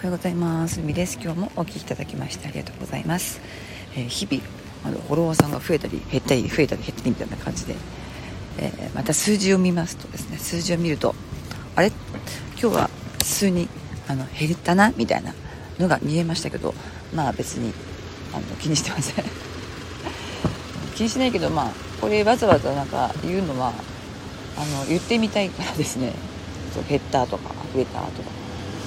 おはようございます。みです。今日もお聞きいただきましてありがとうございます。日々フォロワーさんが増えたり減ったり増えたり減ったりみたいな感じで、また数字を見ますとですね、数字を見るとあれ今日は数に減ったなみたいなのが見えましたけど、まあ別に気にしてません気にしないけど、これわざわざなんか言うのは言ってみたいからですね。減ったとか増えたとか、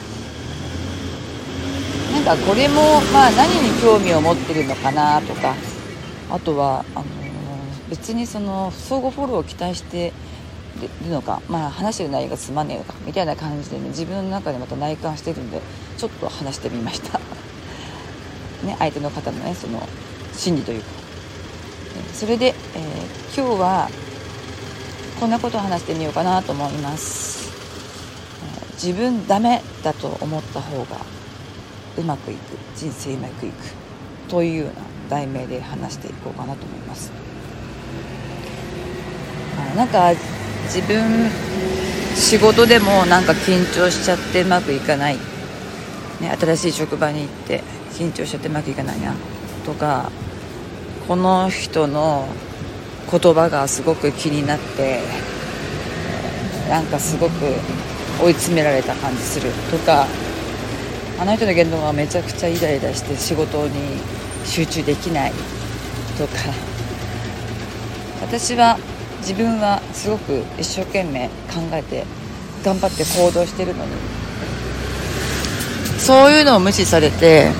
なんかこれも何に興味を持ってるのかなとか、あとは別にその相互フォローを期待してるのか、話してる内容がつまんねえのかみたいな感じでね、自分の中でまた内観してるんでちょっと話してみましたね、相手の方のねその心理というか、それで、今日はこんなことを話してみようかなと思います。自分ダメだと思った方がうまくいく、人生うまくいくというような題名で話していこうかなと思います。なんか自分仕事でもなんか緊張しちゃってうまくいかない、新しい職場に行って緊張しちゃってうまくいかないなとか、この人の言葉がすごく気になってなんかすごく追い詰められた感じするとか、あの人の言動がめちゃくちゃイライラして仕事に集中できないとか、私は自分はすごく一生懸命考えて頑張って行動してるのに、そういうのを無視されて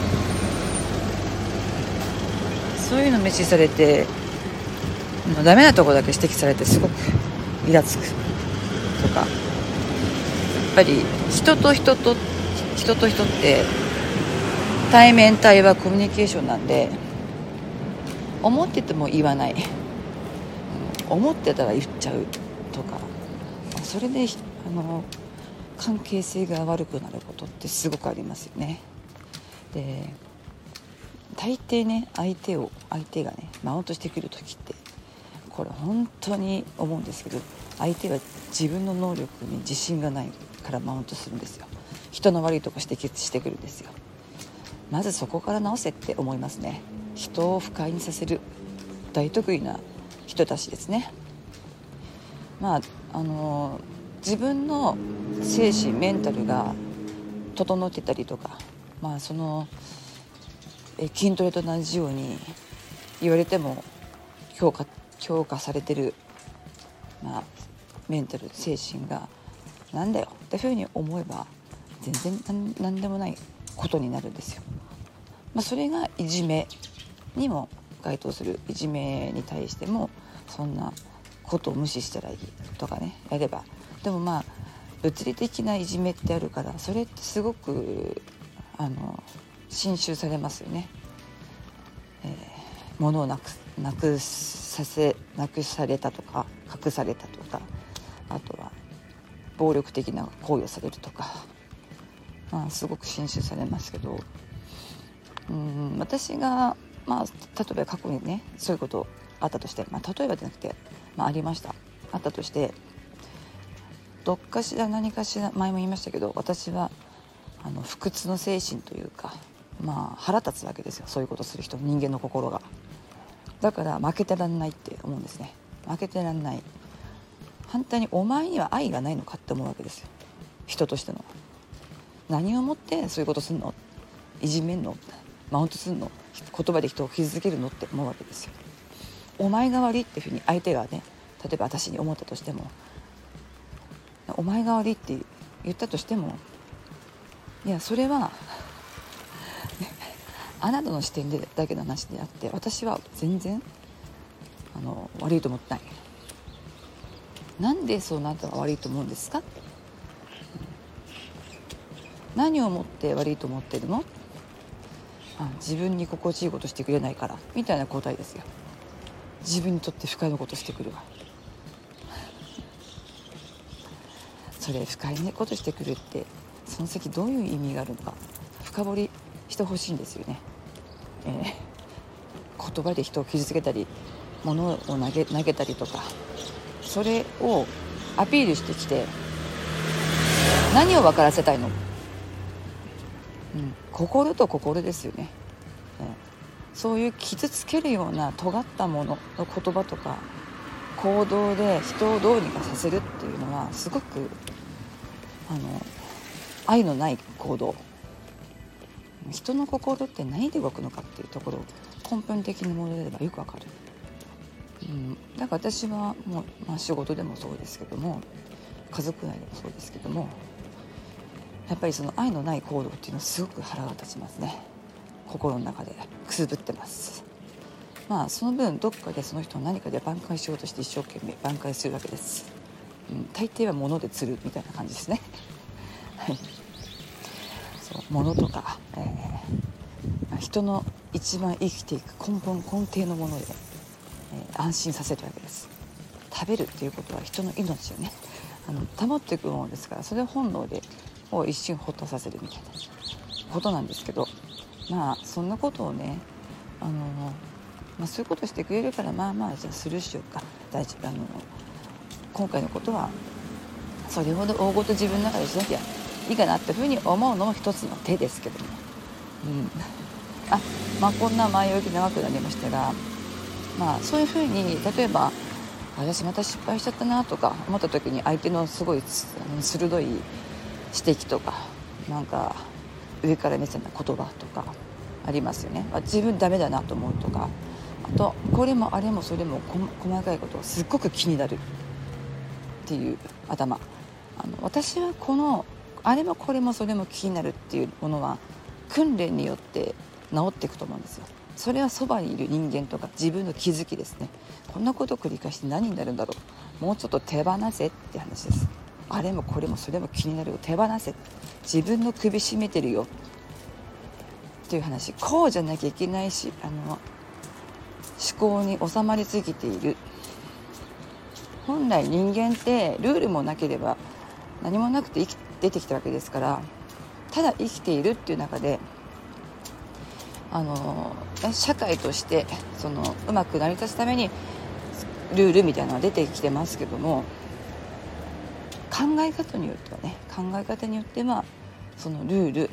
ダメなところだけ指摘されてすごくイラつくとか、やっぱり人と人って対面対話コミュニケーションなんで、思ってても言わない、思ってたら言っちゃうとか、それで関係性が悪くなることってすごくありますよね。で大抵ね、相手がねマウントしてくる時って、これ本当に思うんですけど、相手は自分の能力に自信がないからマウントするんですよ。人の悪いとこ指摘してくるんですよ。まずそこから直せって思いますね。人を不快にさせる大得意な人たちですね。自分の精神メンタルが整ってたりとか、その筋トレと同じように言われても強化されてる、メンタル精神がなんだよっていうふうに思えば全然何でもないことになるんですよ。それがいじめにも該当する。いじめに対してもそんなことを無視したらいいとかね、やれば。でも物理的ないじめってあるから、それってすごく侵襲されますよね。物をなくされたとか隠されたとか、あとは暴力的な行為をされるとか、すごく侵襲されますけど、私が例えば過去にねそういうことあったとして、例えばじゃなくて、ありました、あったとして、どっかしら何かしら前も言いましたけど、私は不屈の精神というか、腹立つわけですよ、そういうことする人、人間の心が。だから負けてらんないって思うんですね。負けてらんない。反対にお前には愛がないのかって思うわけですよ。人としての何をもってそういうことすんの、いじめんの、マウントすんの、言葉で人を傷つけるのって思うわけですよ。お前が悪いっていうふうに相手がね、例えば私に思ったとしても、お前が悪いって言ったとしても、いやそれはあなたの視点でだけの話であって、私は全然悪いと思ってない。なんでそうなったら悪いと思うんですか。何をもって悪いと思ってるの。自分に心地いいことしてくれないからみたいな答えですよ。自分にとって不快なことしてくるわ。それ不快なことしてくるって、その先どういう意味があるのか深掘りしてほしいんですよね。言葉で人を傷つけたり物を投げたりとか、それをアピールしてきて何を分からせたいの。 心と心ですよね、そういう傷つけるような尖ったものの言葉とか行動で人をどうにかさせるっていうのはすごく愛のない行動。人の心って何で動くのかっていうところを根本的に戻れればよくわかる、だから私はもう、仕事でもそうですけども家族内でもそうですけども、やっぱりその愛のない行動っていうのはすごく腹が立ちますね。心の中でくすぶってます。その分どっかでその人を何かで挽回しようとして一生懸命挽回するわけです、大抵は物で釣るみたいな感じですねはい、そう物とか、人の一番生きていく根底のもので、安心させるわけです。食べるっていうことは人の命をね保っていくものですから、それを本能でを一瞬ほっとさせるみたいなことなんですけど、そんなことをねそういうことしてくれるからじゃあスルーしようか、大丈夫、今回のことはそれほど大ごと自分の中でしなきゃいいかなっていうふうに思うのも一つの手ですけども、こんな前置き長くなりましたが、そういうふうに例えば私また失敗しちゃったなとか思った時に相手のすごい鋭い指摘とかなんか上から目線な言葉とかありますよね。自分ダメだなと思うとか、あとこれもあれもそれも細かいことがすっごく気になるっていう頭。私はこのあれもこれもそれも気になるっていうものは訓練によって治っていくと思うんですよ。それはそばにいる人間とか自分の気づきですね。こんなことを繰り返して何になるんだろう、もうちょっと手放せって話です。あれもこれもそれも気になるよ、手放せ、自分の首絞めてるよっていう話。こうじゃなきゃいけないし思考に収まりすぎている。本来人間ってルールもなければ何もなくて出てきたわけですから、ただ生きているっていう中で社会としてうまく成り立つためにルールみたいなのが出てきてますけども、考え方によってはそのルール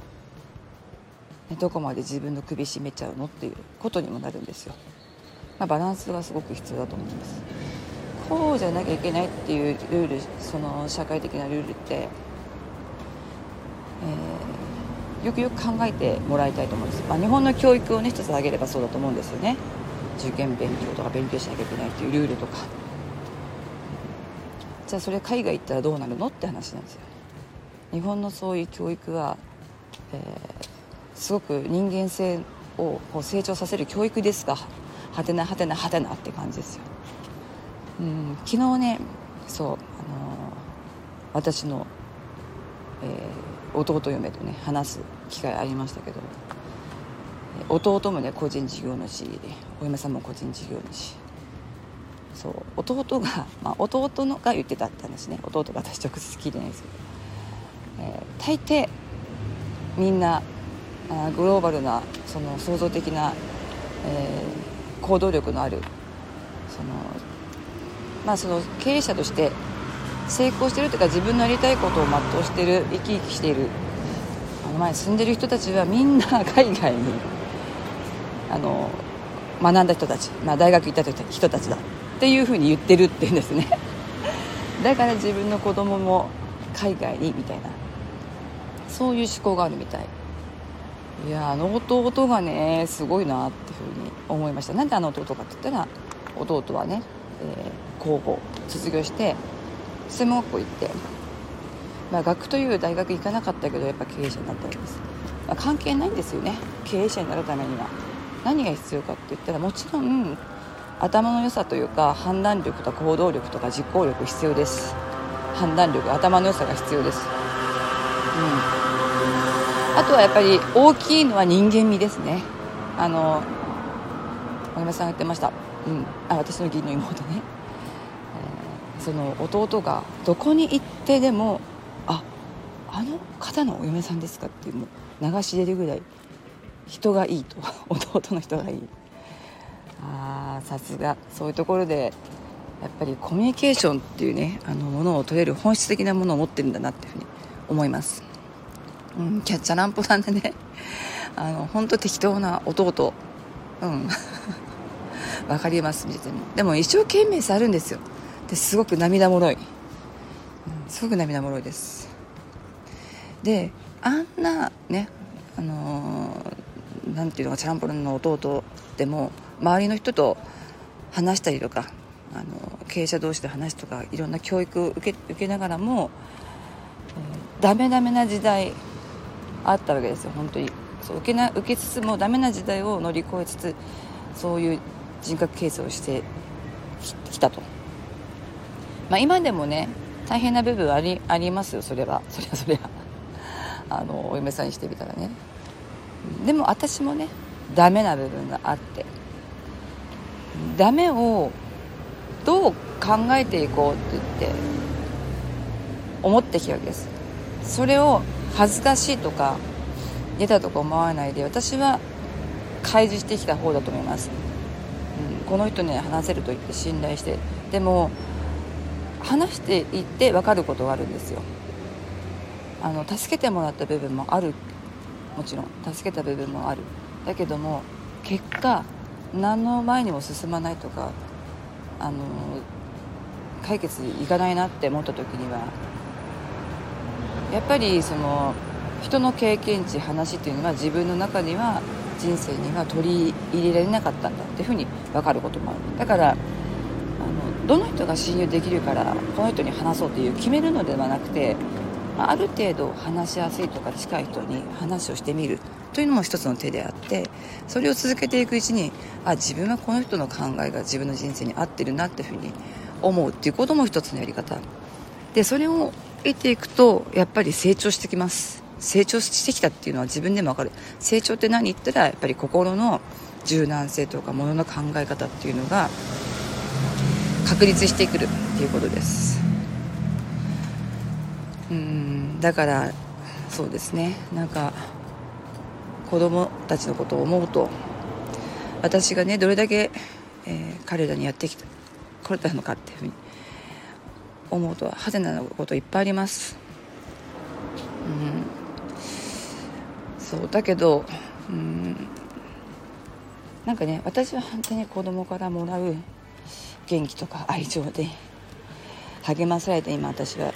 どこまで自分の首絞めちゃうのっていうことにもなるんですよ。バランスがすごく必要だと思います。こうじゃなきゃいけないっていうルール、その社会的なルールって、よくよく考えてもらいたいと思うんです。日本の教育をね一つ挙げればそうだと思うんですよね。受験勉強とか勉強しなきゃいけないっていうルールとか、じゃあそれ海外行ったらどうなるのって話なんですよ。日本のそういう教育は、すごく人間性を成長させる教育ですが、はてなはてなはてなって感じですよ。昨日ね私の、弟嫁とね話す機会ありましたけど、弟もね個人事業主でお嫁さんも個人事業主、弟が、弟のが言ってたって話ね。弟が私直接聞いてないですけど、大抵みんなグローバルなその創造的な、行動力のあるその経営者として成功しているというか、自分のやりたいことを全うしている、生き生きしている前に住んでいる人たちはみんな海外に学んだ人たち、大学行った人たちだっていうふうに言ってるっていうんですねだから自分の子供も海外にみたいな、そういう思考があるみたい。いや弟がねすごいなっていうふうに思いました。なんで弟かって言ったら、弟はね、高校卒業して専門学校行って、学という大学行かなかったけどやっぱ経営者になったわけです。関係ないんですよね。経営者になるためには何が必要かって言ったら、もちろん頭の良さというか判断力とか行動力とか実行力必要です。判断力、頭の良さが必要です。あとはやっぱり大きいのは人間味ですね。お嫁さんが言ってました。私の義理の妹ね、その弟がどこに行ってでもあの方のお嫁さんですかっていう、もう流し出るぐらい人がいいと弟の人がいい。さすがそういうところでやっぱりコミュニケーションっていうねものを取れる本質的なものを持ってるんだなっていうふうに思います。 キャッチャランポなんでね、本当適当な弟、わかります、見てても。でも一生懸命さあるんですよ。ですごく涙もろい、すごく涙もろいです。で、あんなね、なんていうのか、チャランポランの弟でも周りの人と話したりとか、経営者同士で話とか、いろんな教育を受けながらも、ダメな時代あったわけですよ。本当にそう受けつつもダメな時代を乗り越えつつ、そういう人格形成をしてきたと。今でもね、大変な部分ありますよ。それはお嫁さんにしてみたらね。でも私もね、ダメな部分があって、ダメをどう考えていこうって言って思ってきたわけです。それを恥ずかしいとか出たとか思わないで、私は開示してきた方だと思います。この人に話せると言って信頼して、でも話していって分かることがあるんですよ。助けてもらった部分もある、もちろん助けた部分もある。だけども結果何の前にも進まないとか、解決いかないなって思った時には、やっぱりその人の経験値、話っていうのは自分の中には、人生には取り入れられなかったんだっていうふうに分かることもある。だからどの人が信用できるからこの人に話そうという決めるのではなくて、ある程度話しやすいとか近い人に話をしてみるというのも一つの手であって、それを続けていくうちに、自分はこの人の考えが自分の人生に合ってるなっていうふうに思うっていうことも一つのやり方で、それを得ていくとやっぱり成長してきます。成長してきたっていうのは自分でも分かる。成長って何言ったら、やっぱり心の柔軟性とか物の考え方っていうのが確立してくるっていうことです。だからそうですね、なんか子供たちのことを思うと、私がねどれだけ、彼らにやってきてこれたのかっていうふうに思うと、派手なこといっぱいあります。そうだけど、なんかね、私は本当に子供からもらう元気とか愛情で励まされて、今私は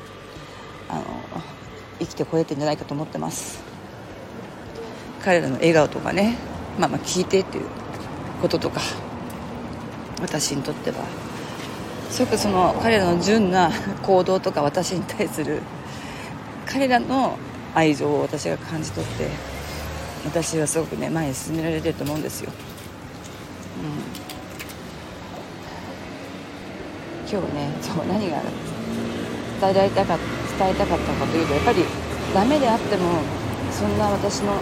生きてこれてんじゃないかと思ってます。彼らの笑顔とかね、聞いてっていうこととか、私にとってはすごくその彼らの純な行動とか、私に対する彼らの愛情を私が感じ取って、私はすごくね前に進められてると思うんですよ。今日ね、そう何が伝えたかったかというと、やっぱりダメであっても、そんな私の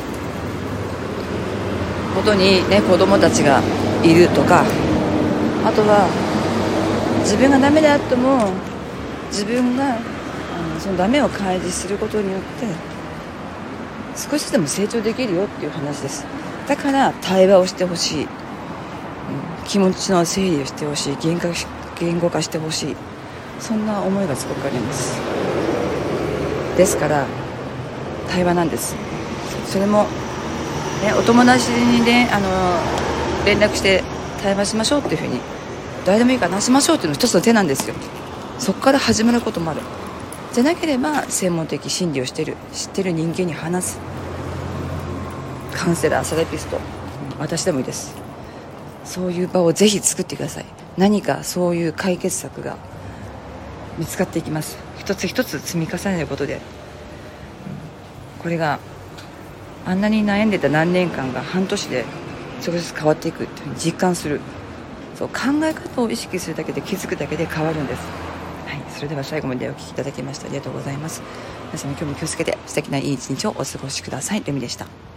元にね子供たちがいるとか、あとは自分がダメであっても自分がそのダメを開示することによって少しでも成長できるよっていう話です。だから対話をしてほしい、気持ちの整理をしてほしい、言語化してほしい、そんな思いがすごくあります。ですから対話なんです。それも、お友達にね連絡して対話しましょうっていうふうに、誰でもいいから話しましょうっていうのが一つの手なんですよ。そこから始まることもある。じゃなければ専門的心理を知ってる人間に話す、カウンセラー、セラピスト、私でもいいです。そういう場をぜひ作ってください。何かそういう解決策が見つかっていきます。一つ一つ積み重ねることで、これがあんなに悩んでた何年間が半年で少しずつ変わっていくっていうふうに実感する。そう、考え方を意識するだけで、気づくだけで変わるんです。はい、それでは最後までお聞きいただきましてありがとうございます。皆さん今日も気をつけて素敵ないい一日をお過ごしください。ルミでした。